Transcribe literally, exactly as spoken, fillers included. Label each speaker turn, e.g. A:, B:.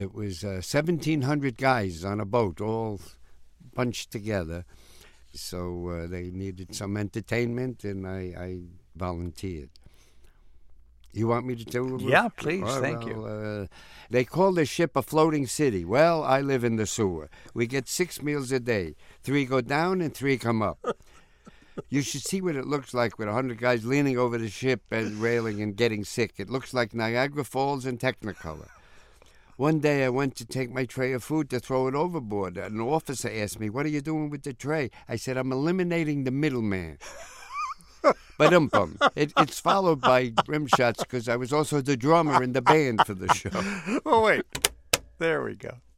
A: It was uh, seventeen hundred guys on a boat, all bunched together. So uh, they needed some entertainment, and I, I volunteered. You want me to do it?
B: Yeah, please.
A: Oh,
B: Thank
A: well,
B: you.
A: Uh, they call the ship a floating city. Well, I live in the sewer. We get six meals a day. Three go down and three come up. You should see what it looks like with a hundred guys leaning over the ship and railing and getting sick. It looks like Niagara Falls in Technicolor. One day I went to take my tray of food to throw it overboard. An officer asked me, "What are you doing with the tray?" I said, "I'm eliminating the middleman." But um bum. It, it's followed by rim shots because I was also the drummer in the band for the show.
B: Oh, wait. There we go.